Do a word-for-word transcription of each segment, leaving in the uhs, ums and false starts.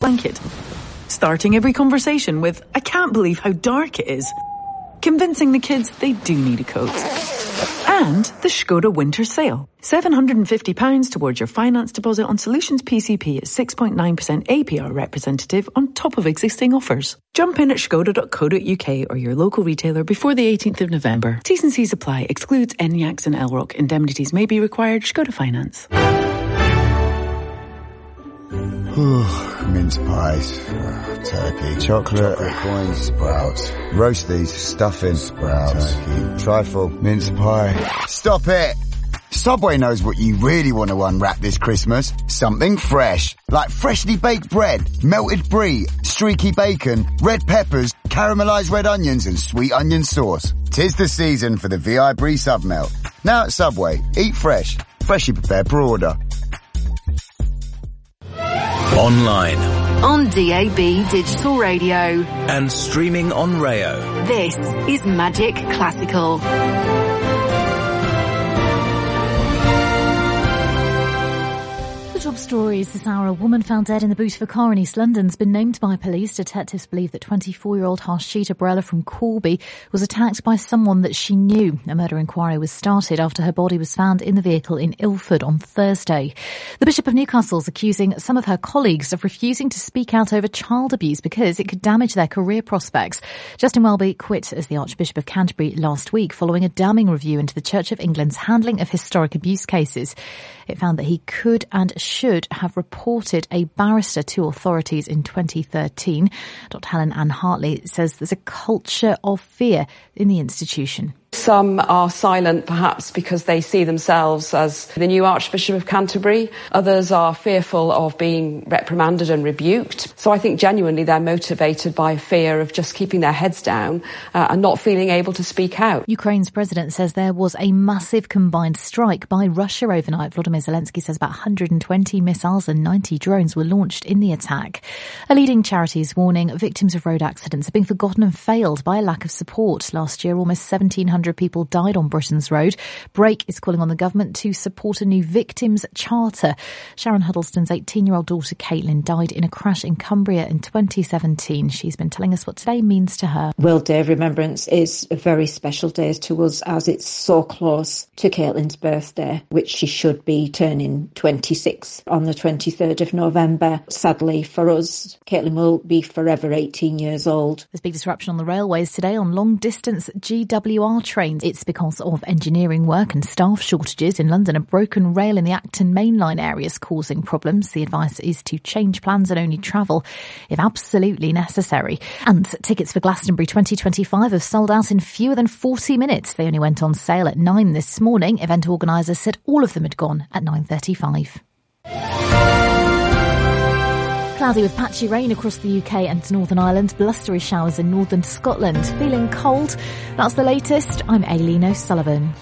blanket. Starting every conversation with, "I can't believe how dark it is." Convincing the kids they do need a coat. And the Skoda Winter Sale. seven hundred fifty pounds towards your finance deposit on Solutions P C P at six point nine percent A P R representative on top of existing offers. Jump in at skoda dot co dot uk or your local retailer before the eighteenth of November. T's and C's apply. Excludes N YACS and L ROC. Indemnities may be required. Skoda Finance. Mince pies, uh, turkey, chocolate, chocolate coins, sprouts, roasties, stuffing, sprouts, turkey, trifle, mince pie. Stop it! Subway knows what you really want to unwrap this Christmas. Something fresh. Like freshly baked bread, melted brie, streaky bacon, red peppers, caramelised red onions and sweet onion sauce. 'Tis the season for the V I Brie Submelt. Now at Subway, eat fresh. Freshly prepared per order. Online. On D A B Digital Radio. And streaming on Rayo. This is Magic Classical. Top stories this hour. A woman found dead in the boot of a car in East London has been named by police. Detectives believe that twenty-four-year-old Harshita Barella from Corby was attacked by someone that she knew. A murder inquiry was started after her body was found in the vehicle in Ilford on Thursday. The Bishop of Newcastle is accusing some of her colleagues of refusing to speak out over child abuse because it could damage their career prospects. Justin Welby quit as the Archbishop of Canterbury last week following a damning review into the Church of England's handling of historic abuse cases. It found that he could and should have reported a barrister to authorities in twenty thirteen. Doctor Helen Ann Hartley says there's a culture of fear in the institution. Some are silent perhaps because they see themselves as the new Archbishop of Canterbury. Others are fearful of being reprimanded and rebuked. So I think genuinely they're motivated by fear of just keeping their heads down uh, and not feeling able to speak out. Ukraine's president says there was a massive combined strike by Russia overnight. Volodymyr Zelensky says about one hundred twenty missiles and ninety drones were launched in the attack. A leading charity is warning victims of road accidents are being forgotten and failed by a lack of support. Last year, almost seventeen hundred people died on Britain's road. Break is calling on the government to support a new victims charter. Sharon Huddleston's eighteen-year-old daughter Caitlin died in a crash in Cumbria in twenty seventeen. She's been telling us what today means to her. World Day of Remembrance is a very special day to us as it's so close to Caitlin's birthday, which she should be turning twenty-six on the twenty-third of November. Sadly for us, Caitlin will be forever eighteen years old. There's big disruption on the railways today on long-distance G W R trains. It's because of engineering work and staff shortages in London. A broken rail in the Acton mainline area is causing problems. The advice is to change plans and only travel if absolutely necessary. And tickets for Glastonbury twenty twenty-five have sold out in fewer than forty minutes. They only went on sale at nine this morning. Event organisers said all of them had gone at nine thirty-five. Cloudy with patchy rain across the U K and Northern Ireland, blustery showers in northern Scotland. Feeling cold? That's the latest. I'm Aileen O'Sullivan.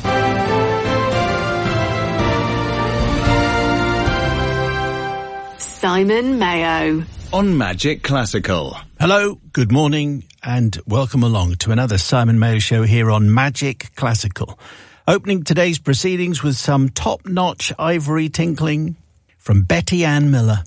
Simon Mayo. On Magic Classical. Hello, good morning, and welcome along to another Simon Mayo show here on Magic Classical. Opening today's proceedings with some top-notch ivory tinkling from Betty Ann Miller.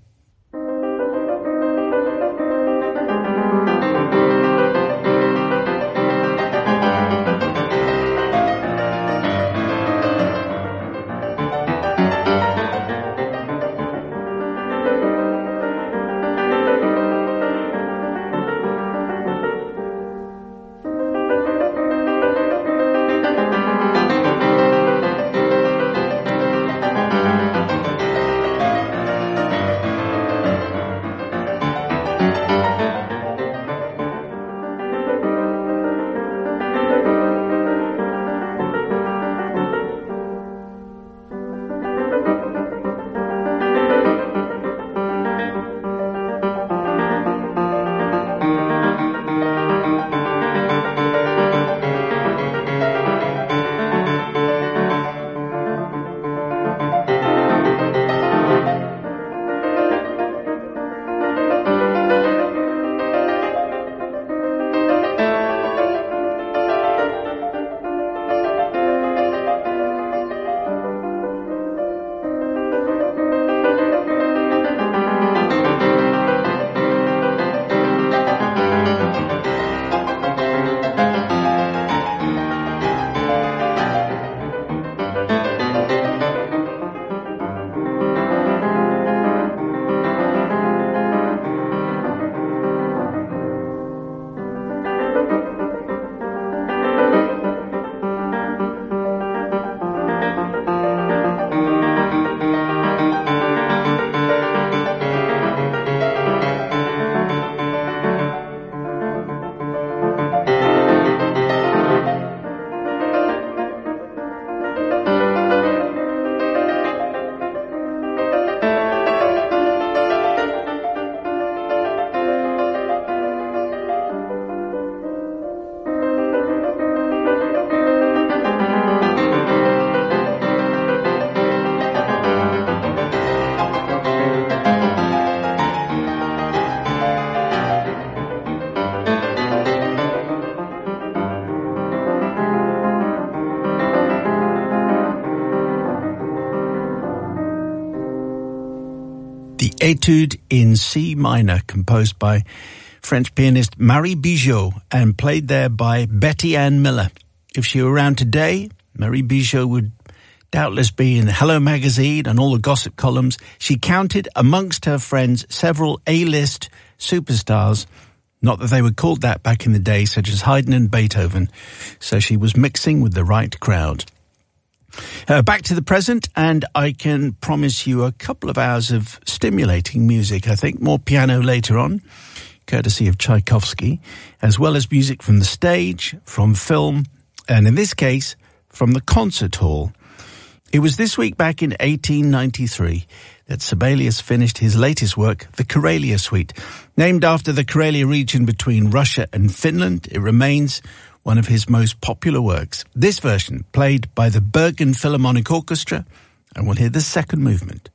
Etude in C minor, composed by French pianist Marie Bigot and played there by Betty Ann Miller. If she were around today, Marie Bigot would doubtless be in Hello Magazine and all the gossip columns. She counted amongst her friends several A-list superstars, not that they were called that back in the day, such as Haydn and Beethoven, so she was mixing with the right crowd. Uh, back to the present, and I can promise you a couple of hours of stimulating music, I think. More piano later on, courtesy of Tchaikovsky, as well as music from the stage, from film, and in this case, from the concert hall. It was this week back in eighteen ninety-three that Sibelius finished his latest work, the Karelia Suite. Named after the Karelia region between Russia and Finland, it remains one of his most popular works. This version, played by the Bergen Philharmonic Orchestra, and we'll hear the second movement.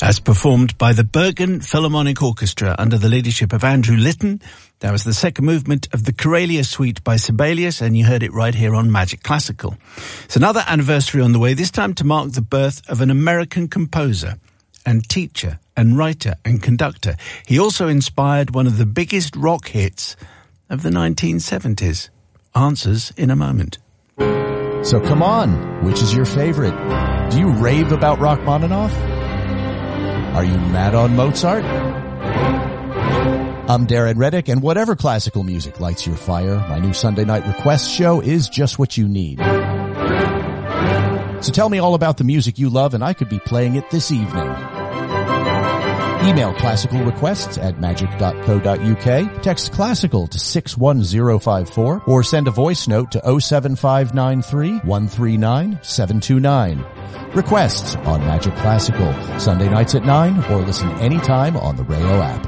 as performed by the Bergen Philharmonic Orchestra under the leadership of Andrew Litton. That was the second movement of the Corelia Suite by Sibelius, and you heard it right here on Magic Classical. It's another anniversary on the way, this time to mark the birth of an American composer and teacher and writer and conductor. He also inspired one of the biggest rock hits of the nineteen seventies. Answers in a moment. So come on, which is your favorite? Do you rave about Rachmaninoff? Are you mad on Mozart? I'm Darren Reddick, and whatever classical music lights your fire, my new Sunday night request show is just what you need. So tell me all about the music you love, and I could be playing it this evening. Email classical requests at magic dot co dot uk, text classical to six one zero five four, or send a voice note to oh seven five nine three, one three nine, seven two nine. Requests on Magic Classical, Sunday nights at nine, or listen anytime on the Rayo app.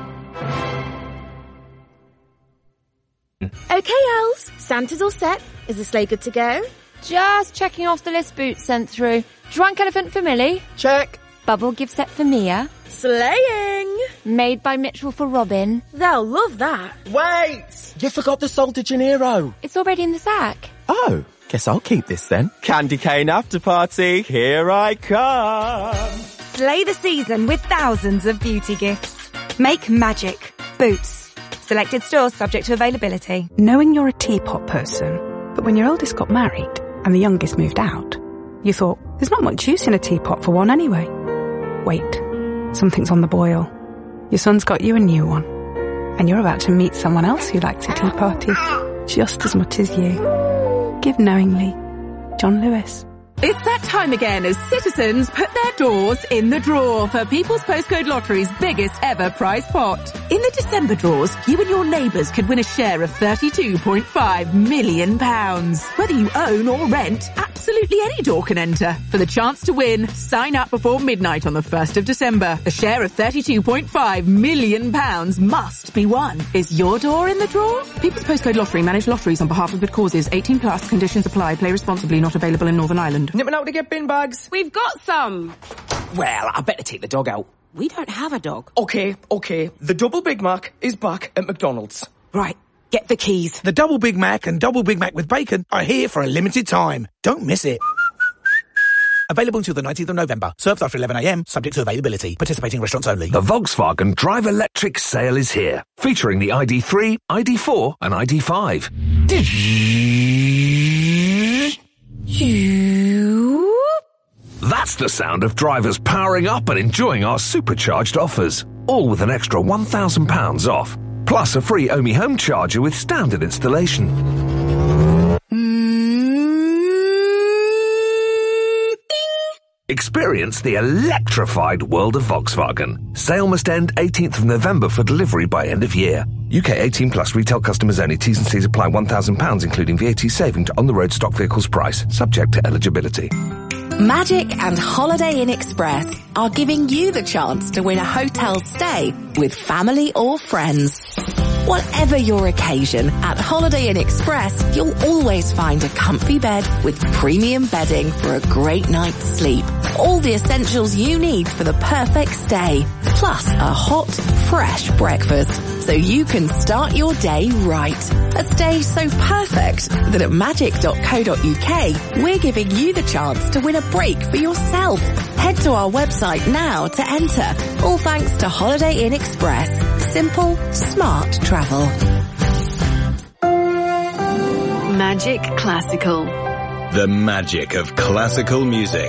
Okay, elves, Santa's all set. Is the sleigh good to go? Just checking off the list Boots sent through. Drunk elephant for Millie. Check. Bubble gift set for Mia. Sleighing. Made by Mitchell for Robin. They'll love that. Wait! You forgot the Sol de Janeiro. It's already in the sack. Oh, guess I'll keep this then. Candy cane after party, here I come. Slay the season with thousands of beauty gifts. Make magic. Boots. Selected stores subject to availability. Knowing you're a teapot person, but when your eldest got married and the youngest moved out, you thought, there's not much use in a teapot for one anyway. Wait, something's on the boil. Your son's got you a new one, and you're about to meet someone else who likes a tea party just as much as you. Give knowingly. John Lewis. It's that time again as citizens put their doors in the drawer for People's Postcode Lottery's biggest ever prize pot. In the December draws, you and your neighbours could win a share of thirty-two point five million pounds. Whether you own or rent, absolutely any door can enter. For the chance to win, sign up before midnight on the first of December. A share of thirty-two point five million pounds must be won. Is your door in the drawer? People's Postcode Lottery manage lotteries on behalf of good causes. eighteen plus, conditions apply. Play responsibly, not available in Northern Ireland. Nipping out to get bin bags. We've got some. Well, I better take the dog out. We don't have a dog. Okay, okay. The Double Big Mac is back at McDonald's. Right, get the keys. The Double Big Mac and Double Big Mac with bacon are here for a limited time. Don't miss it. Available until the nineteenth of November. Served after eleven a m, subject to availability. Participating restaurants only. The Volkswagen Drive Electric sale is here, featuring the I D three, I D four and I D five. That's the sound of drivers powering up and enjoying our supercharged offers. All with an extra one thousand pounds off. Plus a free Omi home charger with standard installation. Experience the electrified world of Volkswagen. Sale must end eighteenth of November for delivery by end of year. U K eighteen plus retail customers only. T's and C's apply. one thousand pounds including V A T saving to on-the-road stock vehicles price. Subject to eligibility. Magic and Holiday Inn Express are giving you the chance to win a hotel stay with family or friends. Whatever your occasion, at Holiday Inn Express, you'll always find a comfy bed with premium bedding for a great night's sleep. All the essentials you need for the perfect stay, plus a hot, fresh breakfast, so you can start your day right. A stay so perfect that at magic dot co dot uk, we're giving you the chance to win a break for yourself. Head to our website now to enter. All thanks to Holiday Inn Express. Simple, smart travel. Magic Classical. The magic of classical music.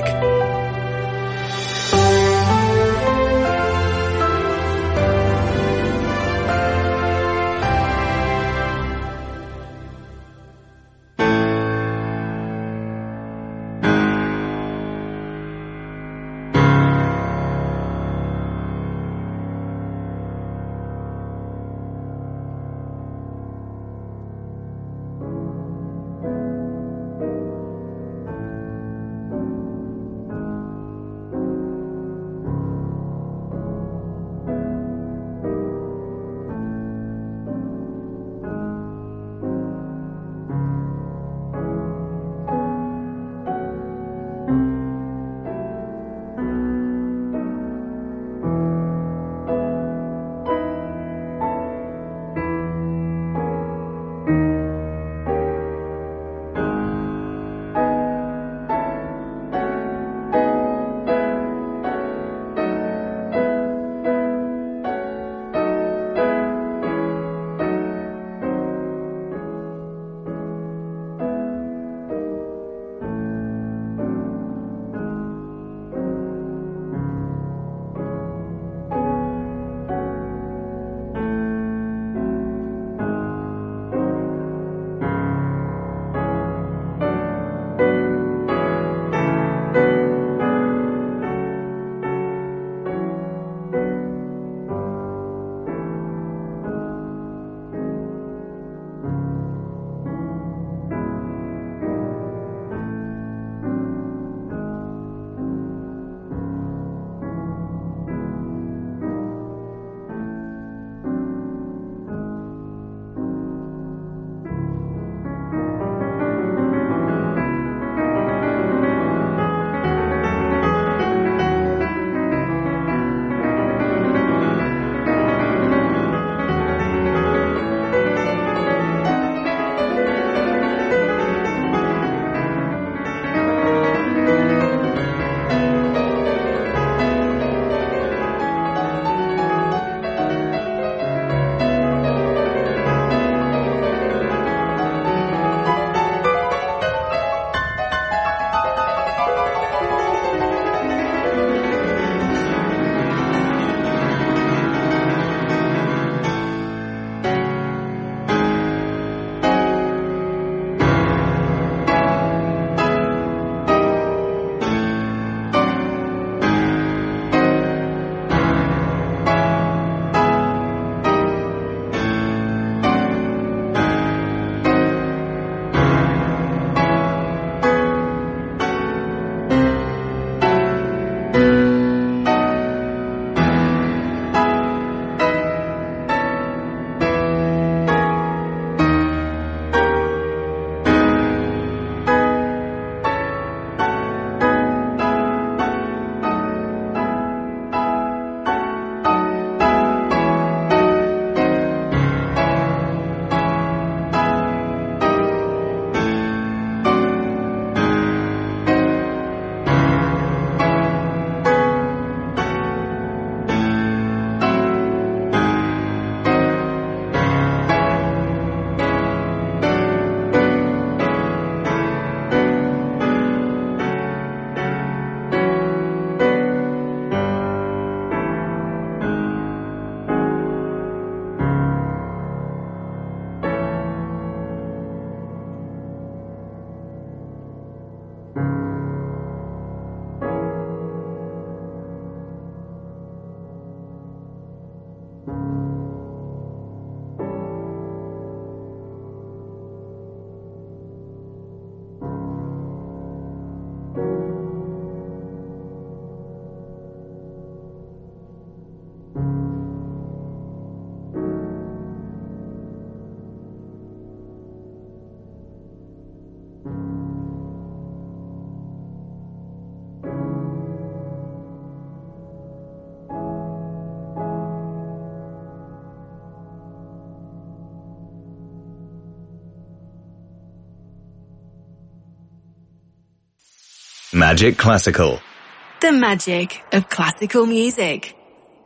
Magic Classical. The magic of classical music.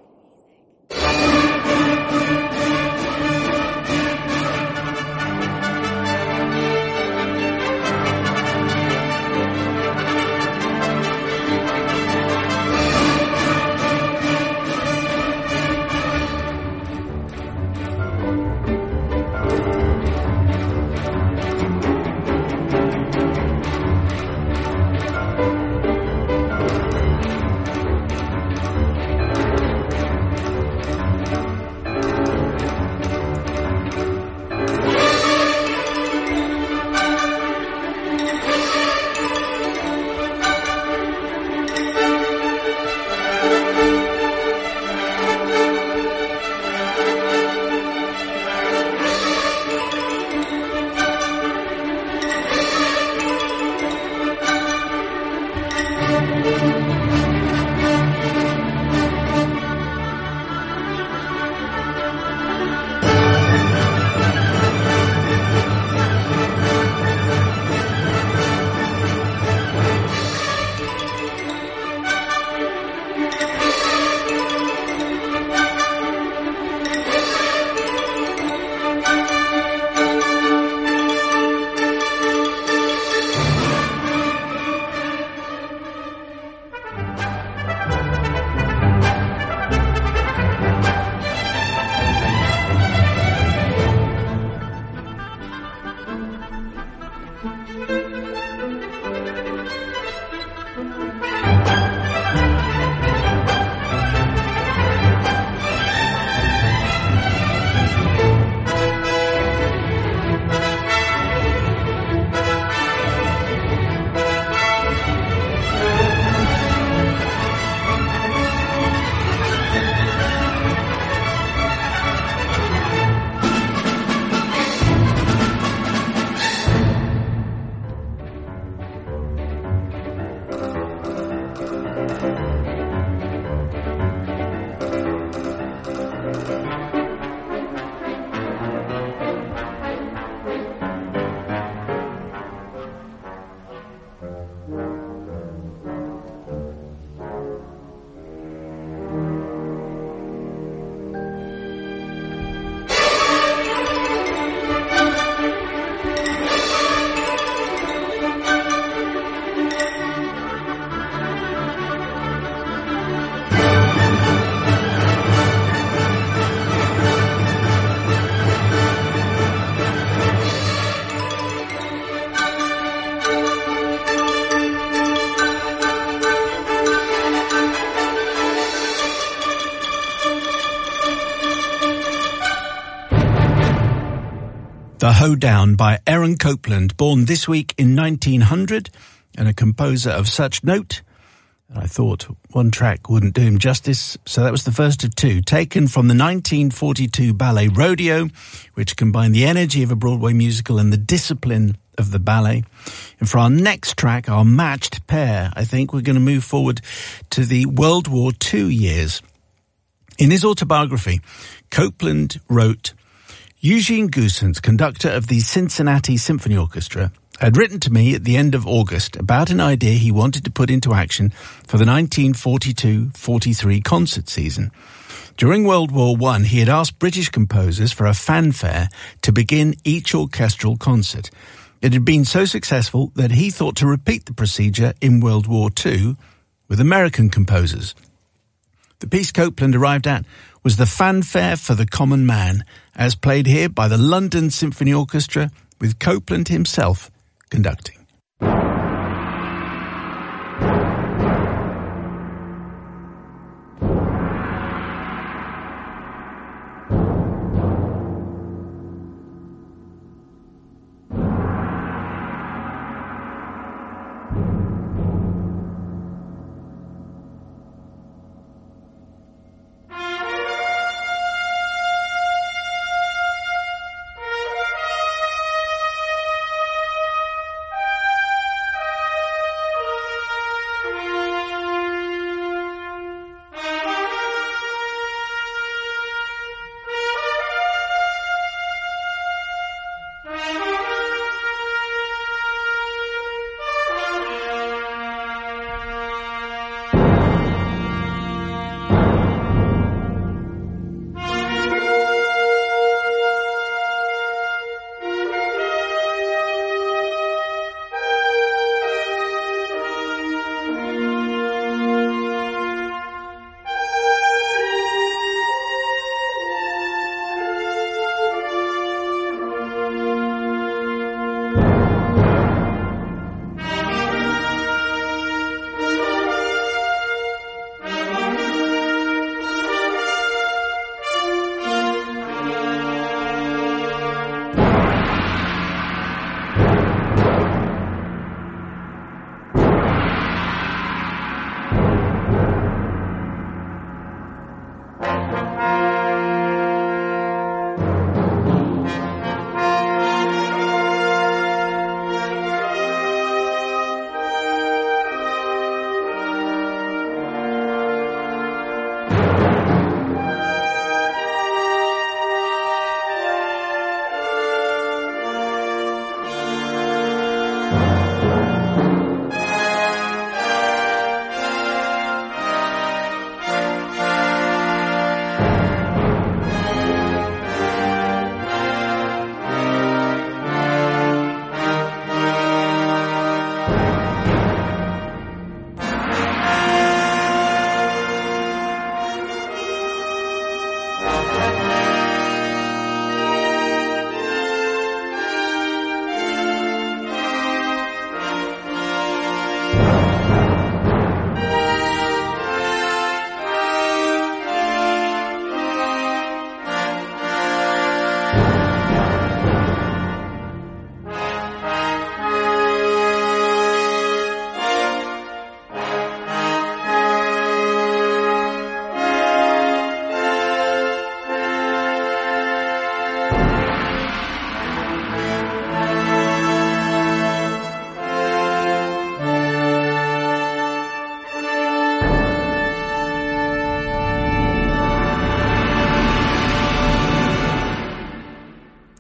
The Hoedown by Aaron Copland, born this week in nineteen hundred, and a composer of such note. I thought one track wouldn't do him justice, so that was the first of two, taken from the nineteen forty-two ballet Rodeo, which combined the energy of a Broadway musical and the discipline of the ballet. And for our next track, our matched pair, I think we're going to move forward to the World War Two years. In his autobiography, Copland wrote, Eugene Goosens, conductor of the Cincinnati Symphony Orchestra, had written to me at the end of August about an idea he wanted to put into action for the nineteen forty-two forty-three concert season. During World War One, he had asked British composers for a fanfare to begin each orchestral concert. It had been so successful that he thought to repeat the procedure in World War Two with American composers. The piece Copland arrived at was the Fanfare for the Common Man, as played here by the London Symphony Orchestra, with Copland himself conducting.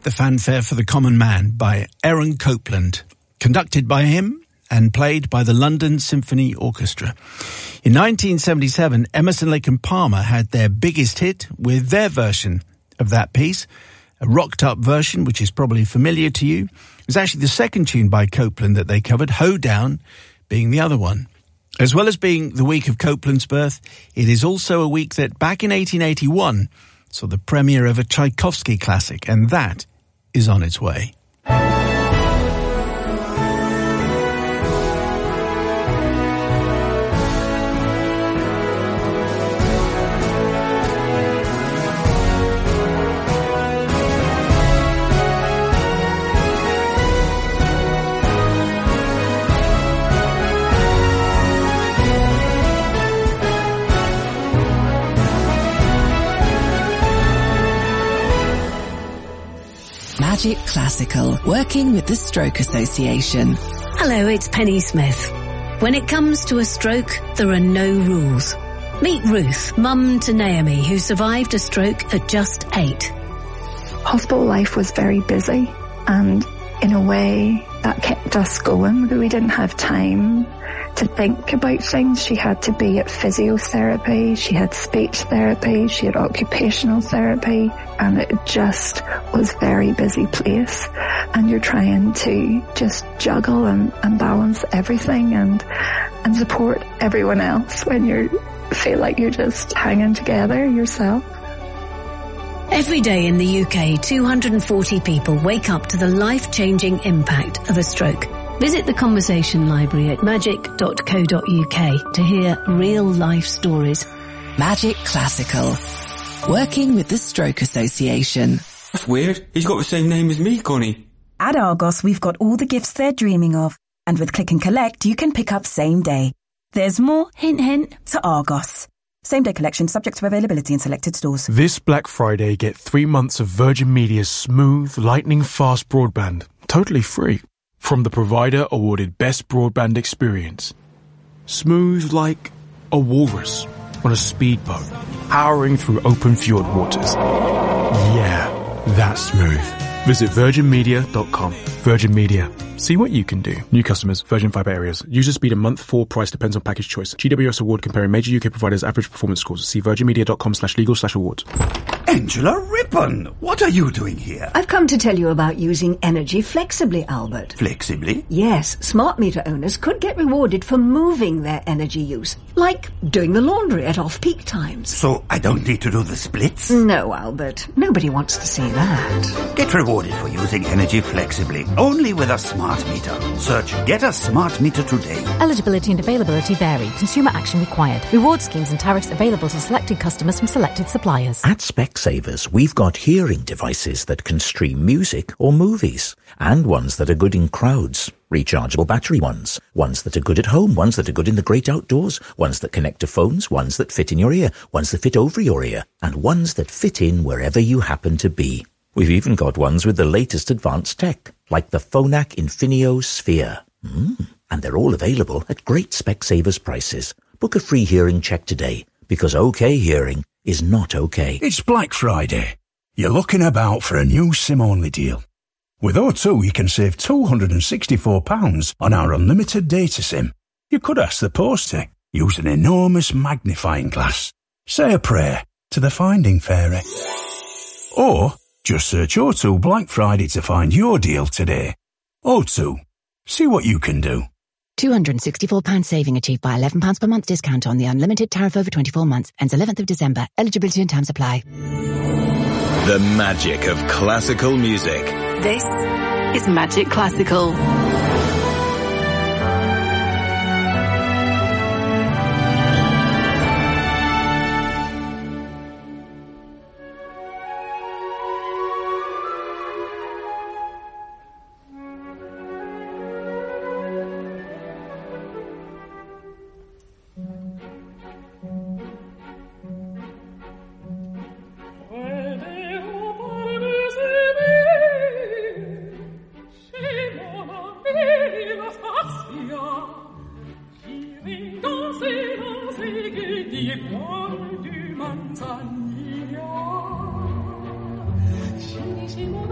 the fanfare for the common man by Aaron Copland, conducted by him and played by the London Symphony Orchestra. In nineteen seventy-seven, Emerson, Lake and Palmer had their biggest hit with their version of that piece, a rocked-up version which is probably familiar to you. It was actually the second tune by Copland that they covered, Hoedown being the other one. As well as being the week of Copland's birth, it is also a week that back in eighteen eighty-one saw the premiere of a Tchaikovsky classic, and that is on its way. Magic Classical, working with the Stroke Association. Hello, it's Penny Smith. When it comes to a stroke, there are no rules. Meet Ruth, mum to Naomi, who survived a stroke at just eight. Hospital life was very busy, and in a way that kept us going. We didn't have time to think about things. She had to be at physiotherapy, she had speech therapy, she had occupational therapy, and it just was a very busy place. And you're trying to just juggle and, and balance everything and and support everyone else when you feel like you're just hanging together yourself. Every day in the U K, two hundred forty people wake up to the life-changing impact of a stroke. Visit the Conversation Library at magic dot co dot uk to hear real-life stories. Magic Classical, working with the Stroke Association. That's weird. He's got the same name as me, Connie. At Argos, we've got all the gifts they're dreaming of. And with Click and Collect, you can pick up same day. There's more, hint hint, to Argos. Same day collection subject to availability in selected stores. This Black Friday, get three months of Virgin Media's smooth, lightning fast broadband. Totally free. From the provider awarded Best Broadband Experience. Smooth like a walrus on a speedboat, powering through open fjord waters. Yeah, that's smooth. Visit virgin media dot com. Virgin Media. See what you can do. New customers, Virgin Fibre areas. User speed a month four price depends on package choice. G W S award comparing major U K providers' average performance scores. See virgin media dot com slash legal slash awards. Angela Rippon, what are you doing here? I've come to tell you about using energy flexibly, Albert. Flexibly? Yes, smart meter owners could get rewarded for moving their energy use, like doing the laundry at off-peak times. So I don't need to do the splits? No, Albert. Nobody wants to see that. Get rewarded for using energy flexibly, only with a smart meter. Search Get a Smart Meter today. Eligibility and availability vary. Consumer action required. Reward schemes and tariffs available to selected customers from selected suppliers. At Specsavers, we've got hearing devices that can stream music or movies, and ones that are good in crowds. Rechargeable battery ones, ones that are good at home, ones that are good in the great outdoors, ones that connect to phones, ones that fit in your ear, ones that fit over your ear, and ones that fit in wherever you happen to be. We've even got ones with the latest advanced tech, like the Phonak Infinio Sphere. Mm. And they're all available at great Specsavers prices. Book a free hearing check today, because OK hearing is not okay. It's Black Friday. You're looking about for a new SIM-only deal. With O two, you can save two hundred sixty-four pounds on our unlimited data SIM. You could ask the post to use an enormous magnifying glass. Say a prayer to the Finding Fairy. Or just search O two Black Friday to find your deal today. O two. See what you can do. two hundred sixty-four pounds saving achieved by eleven pounds per month discount on the unlimited tariff over twenty-four months. Ends eleventh of December. Eligibility and terms apply. The magic of classical music. This is Magic Classical. Mon ami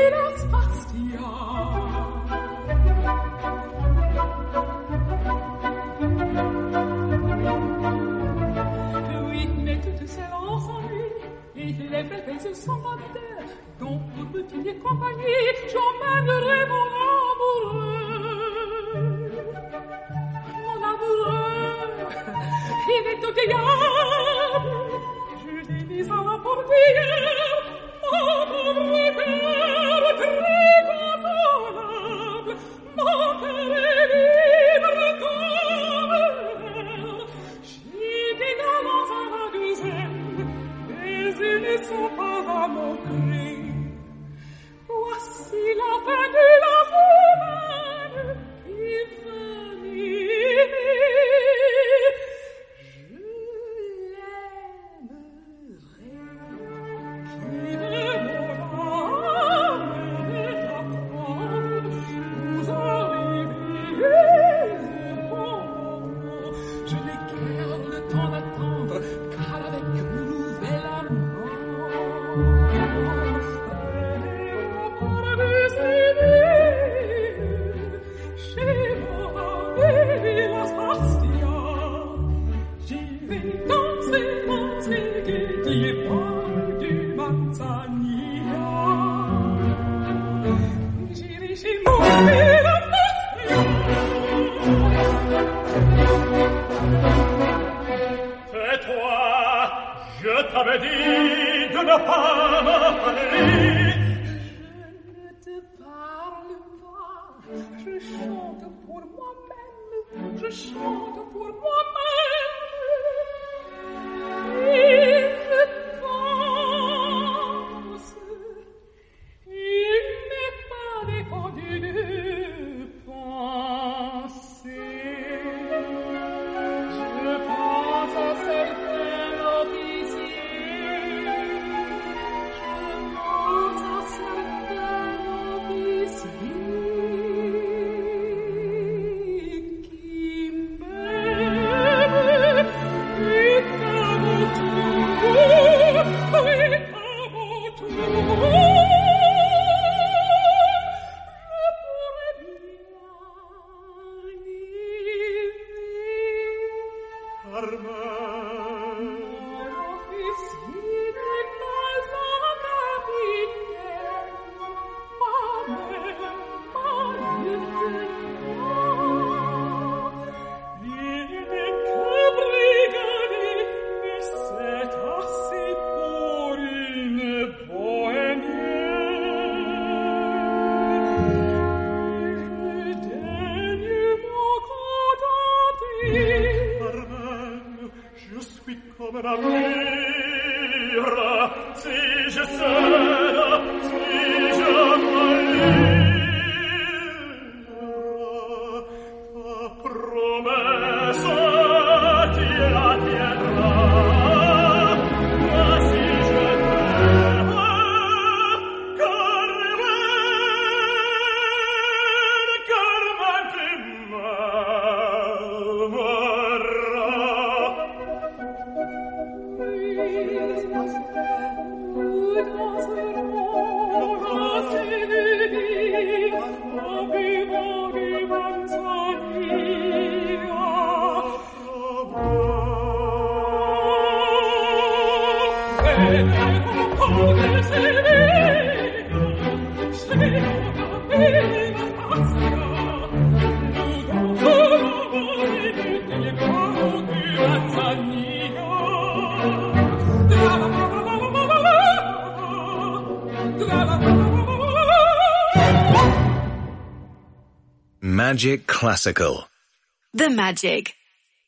Magic Classical. The magic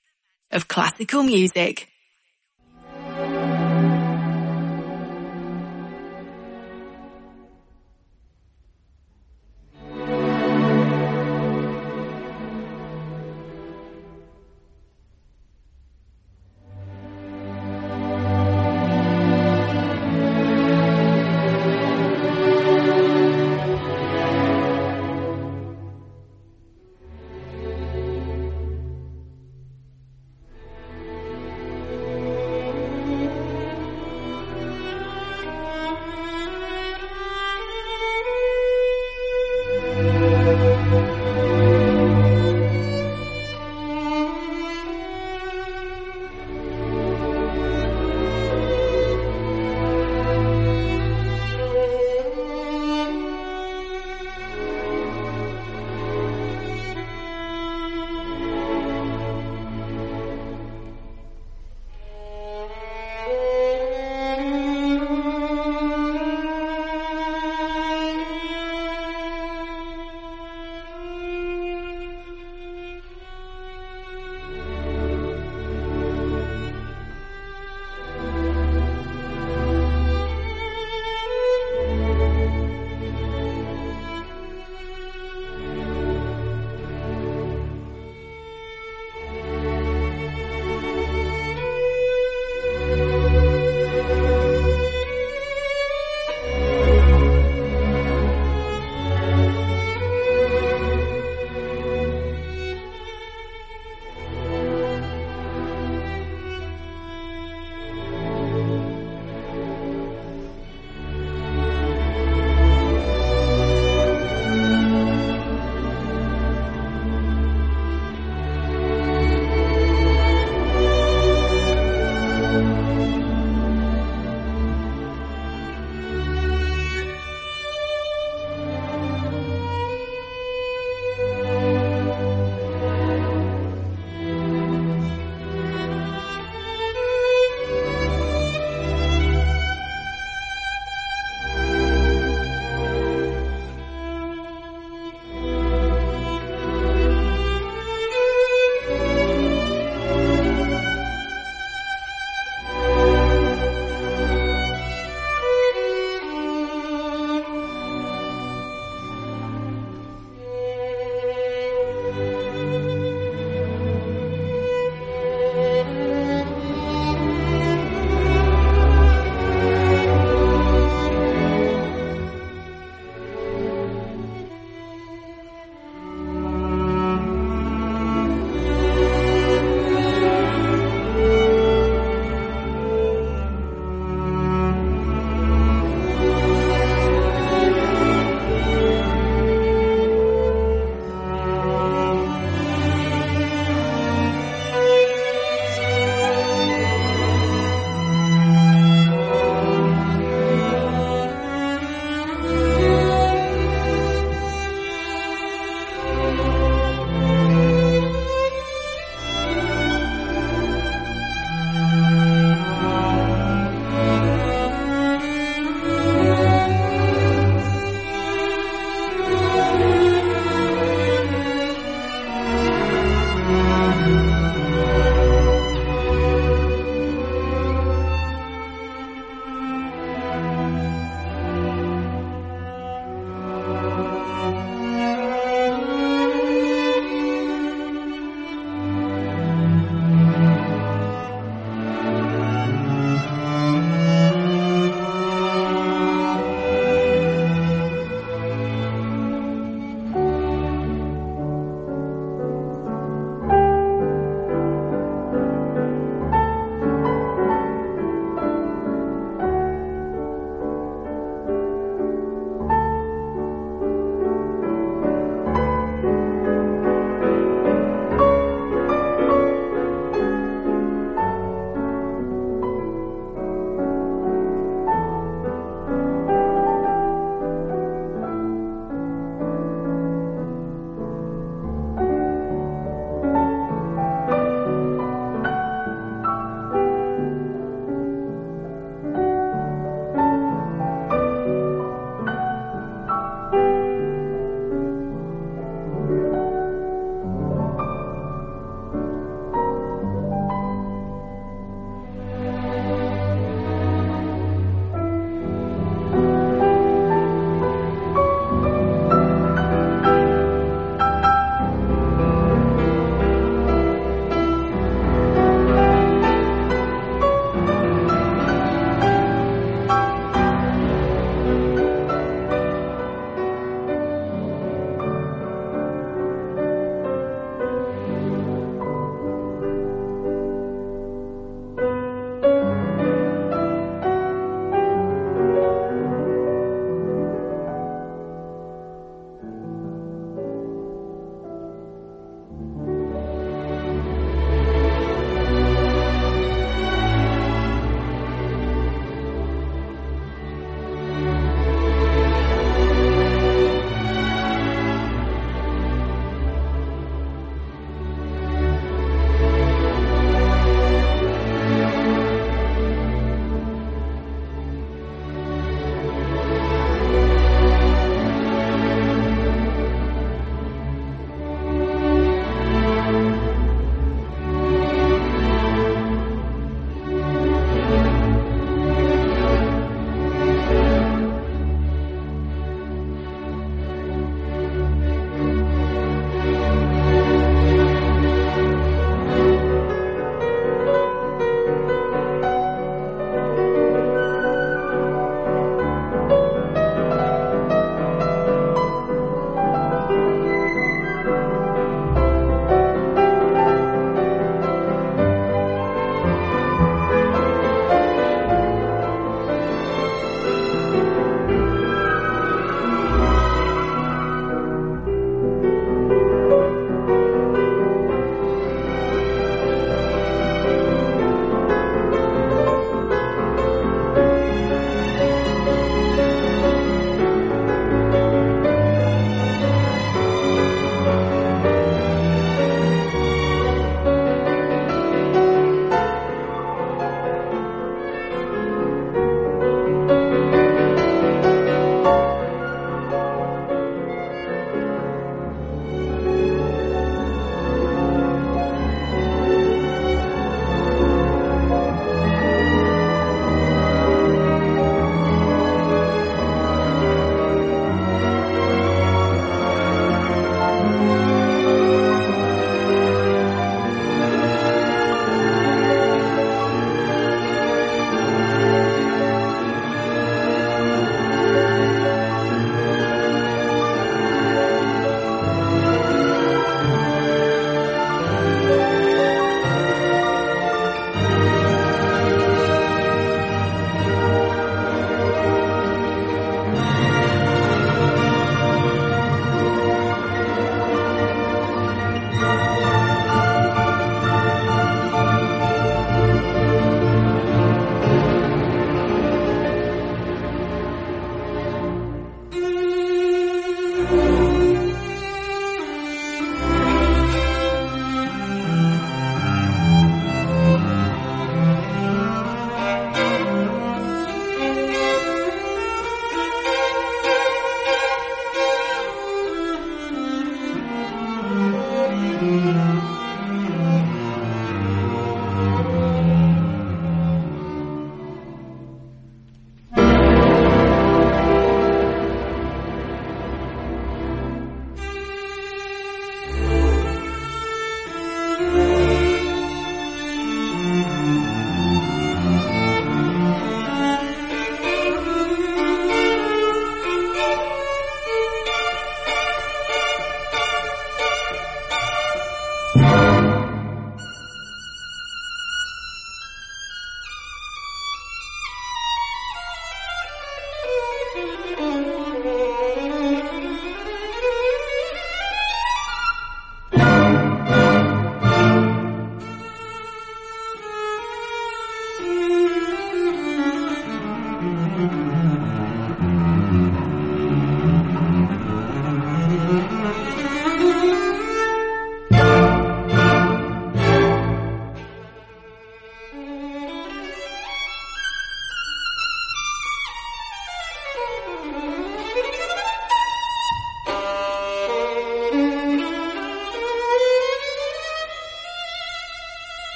of classical music.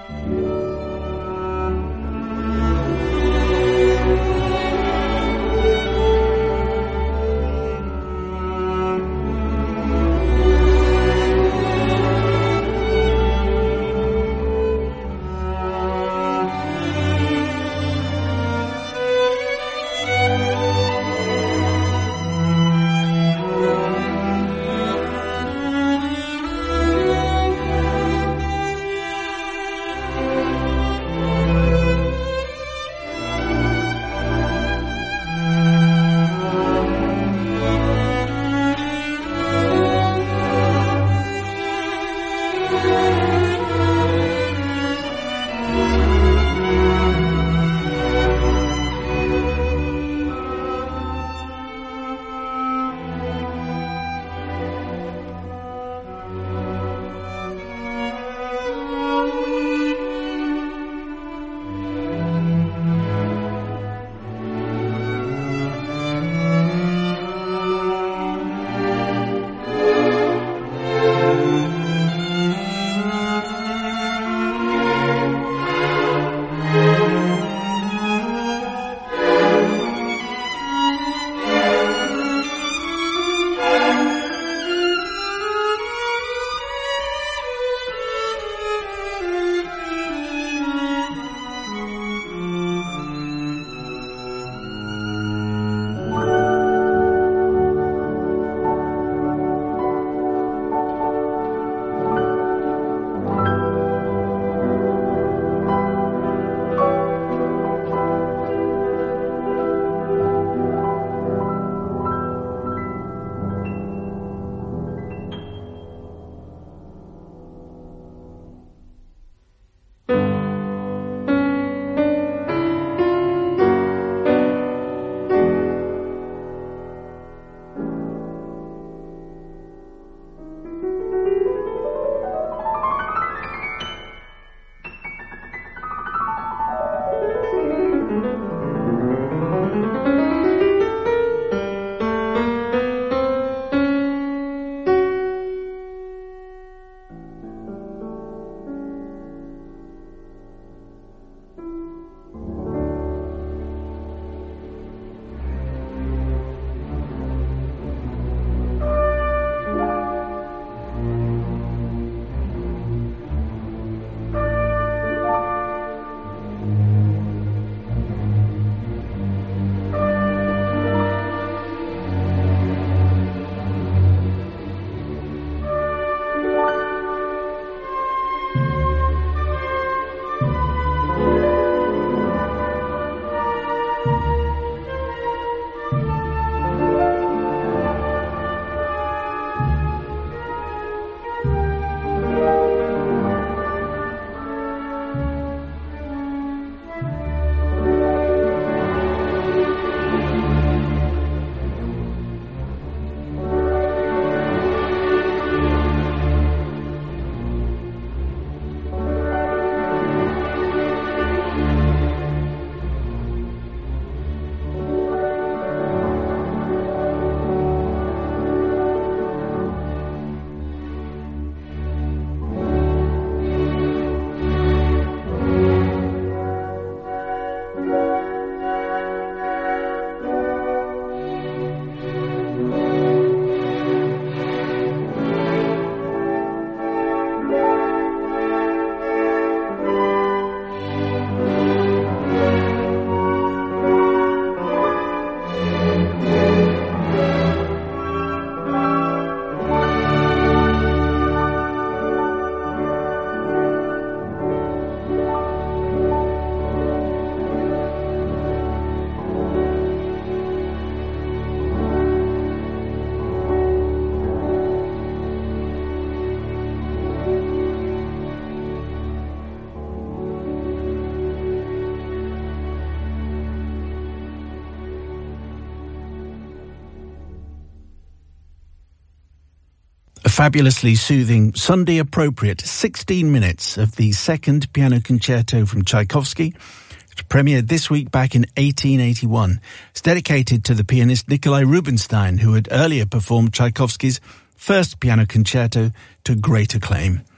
A fabulously soothing, Sunday-appropriate sixteen minutes of the second piano concerto from Tchaikovsky, which premiered this week back in eighteen eighty-one. It's dedicated to the pianist Nikolai Rubinstein, who had earlier performed Tchaikovsky's first piano concerto to great acclaim.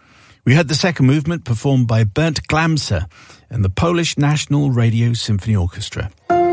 We had the second movement performed by Bernd Glamser and the Polish National Radio Symphony Orchestra.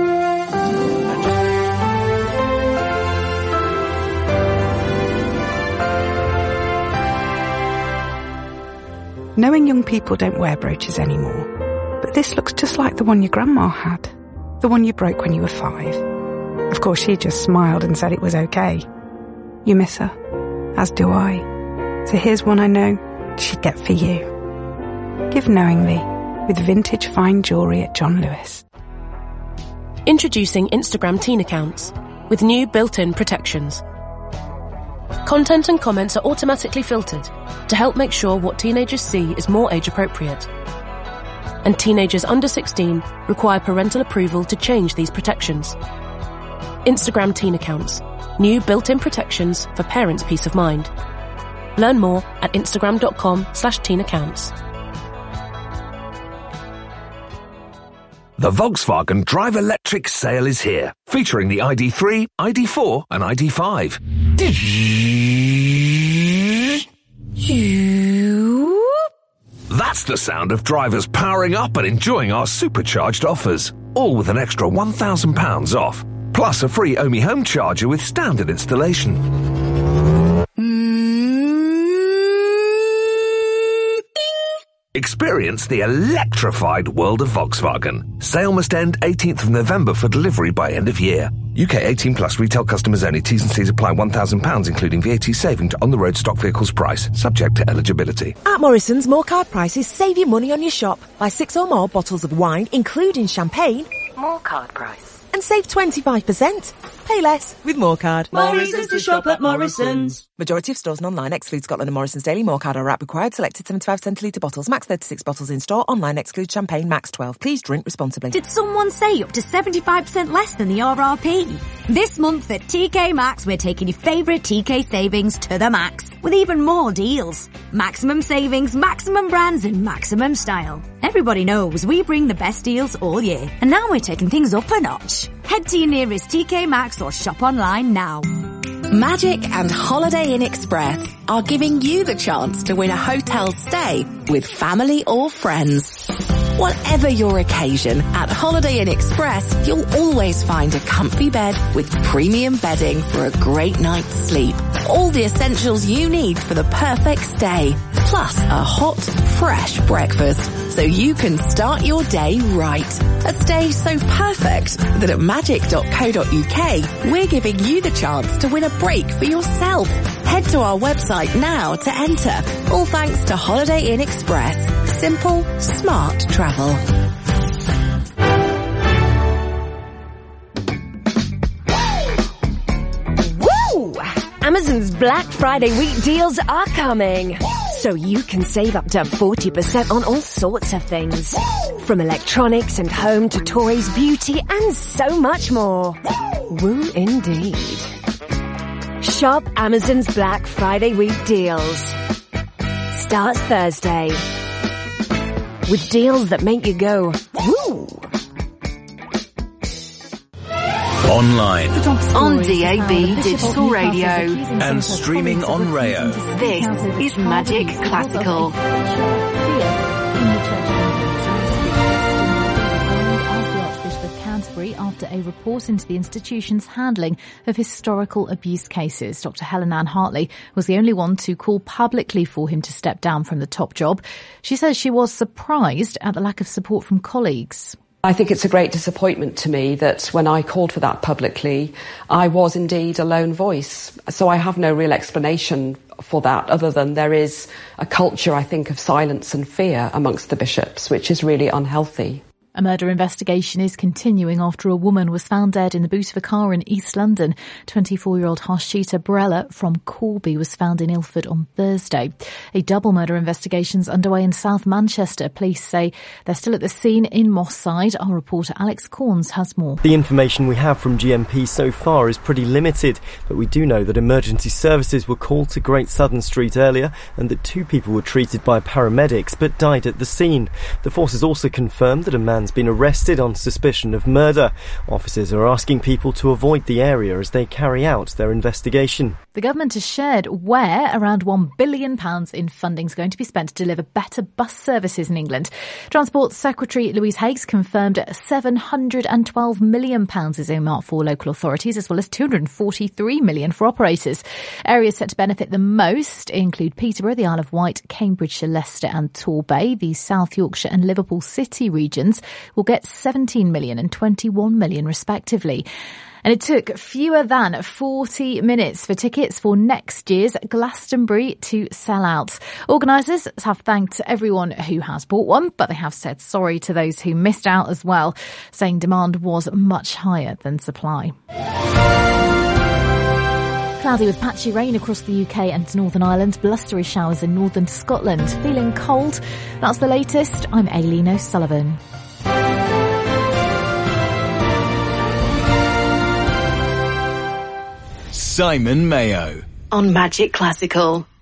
Knowing young people don't wear brooches anymore, but this looks just like the one your grandma had, the one you broke when you were five. Of course, she just smiled and said it was okay. You miss her, as do I. So here's one I know she'd get for you. Give knowingly with vintage fine jewellery at John Lewis. Introducing Instagram teen accounts with new built-in protections. Content and comments are automatically filtered to help make sure what teenagers see is more age-appropriate. And teenagers under sixteen require parental approval to change these protections. Instagram teen accounts. New built-in protections for parents' peace of mind. Learn more at instagram.com slash teen accounts. The Volkswagen Drive Electric sale is here, featuring the I D three, I D four and I D five. That's the sound of drivers powering up and enjoying our supercharged offers, all with an extra one thousand pounds off, plus a free Omi home charger with standard installation. Experience the electrified world of Volkswagen. Sale must end eighteenth of November for delivery by end of year. U K eighteen plus retail customers only. T's and C's apply. one thousand pounds including V A T saving to on-the-road stock vehicles price, subject to eligibility. At Morrison's, more card prices save you money on your shop. Buy six or more bottles of wine, including champagne. More card price. And save twenty-five percent. Pay less with More Card. Morrison's to shop at Morrison's. Majority of stores and online exclude Scotland and Morrison's Daily More Card or wrap required. Selected seventy-five centilitre bottles. Max thirty-six bottles in store. Online excludes champagne. Max twelve. Please drink responsibly. Did someone say up to seventy-five percent less than the R R P? This month at T K Maxx, we're taking your favourite T K savings to the max. With even more deals. Maximum savings, maximum brands and maximum style. Everybody knows we bring the best deals all year. And now we're taking things up a notch. Head to your nearest T K Maxx or shop online now. Magic and Holiday Inn Express are giving you the chance to win a hotel stay with family or friends. Whatever your occasion, at Holiday Inn Express, you'll always find a comfy bed with premium bedding for a great night's sleep. All the essentials you need for the perfect stay, plus a hot, fresh breakfast, so you can start your day right. A stay so perfect that at magic dot co dot uk, we're giving you the chance to win a break for yourself. Head to our website now to enter. All thanks to Holiday Inn Express. Simple, smart travel. Woo! Amazon's Black Friday week deals are coming. So you can save up to forty percent on all sorts of things. From electronics and home to toys, beauty and so much more. Woo indeed. Shop Amazon's Black Friday week deals. Starts Thursday. With deals that make you go, woo! Online. On D A B Digital Radio. And streaming on Rayo. This is Magic Classical. After a report into the institution's handling of historical abuse cases. Doctor Helen Ann Hartley was the only one to call publicly for him to step down from the top job. She says she was surprised at the lack of support from colleagues. I think it's a great disappointment to me that when I called for that publicly, I was indeed a lone voice. So I have no real explanation for that other than there is a culture, I think, of silence and fear amongst the bishops, which is really unhealthy. A murder investigation is continuing after a woman was found dead in the boot of a car in East London. twenty-four-year-old Harshita Barella from Corby was found in Ilford on Thursday. A double murder investigation is underway in South Manchester. Police say they're still at the scene in Moss Side. Our reporter Alex Corns has more. The information we have from G M P so far is pretty limited, but we do know that emergency services were called to Great Southern Street earlier and that two people were treated by paramedics but died at the scene. The force has also confirmed that a man has been arrested on suspicion of murder. Officers are asking people to avoid the area as they carry out their investigation. The government has shared where around one billion pounds in funding is going to be spent to deliver better bus services in England. Transport Secretary Louise Haigh confirmed seven hundred twelve million pounds is earmarked for local authorities, as well as two hundred forty-three million pounds for operators. Areas set to benefit the most include Peterborough, the Isle of Wight, Cambridgeshire, Leicester and Torbay. The South Yorkshire and Liverpool City regions will get seventeen million and twenty-one million respectively. And it took fewer than forty minutes for tickets for next year's Glastonbury to sell out. Organisers have thanked everyone who has bought one, but they have said sorry to those who missed out as well, saying demand was much higher than supply. Cloudy with patchy rain across the U K and Northern Ireland, blustery showers in northern Scotland. Feeling cold? That's the latest. I'm Aileen O'Sullivan. Simon Mayo on Magic Classical.